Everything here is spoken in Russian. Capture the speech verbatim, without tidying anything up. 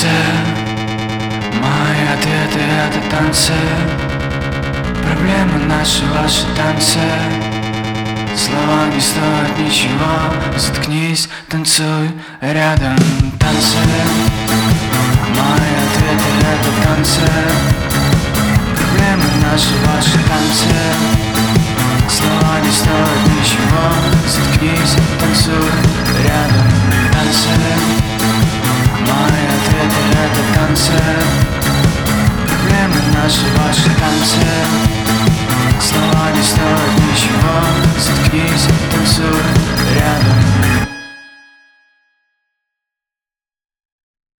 танцы, мои ответы — это танцы. Проблемы наши, ваши танцы. Слова не стоят ничего. Заткнись, танцуй рядом. Танцы, мои ответы — это танцы. Проблемы наши, ваши танцы. Слова не стоят ничего. Заткнись, танцуй рядом. Танцы, мои ответы — это танцы. Проблемы наши, ваши танцы.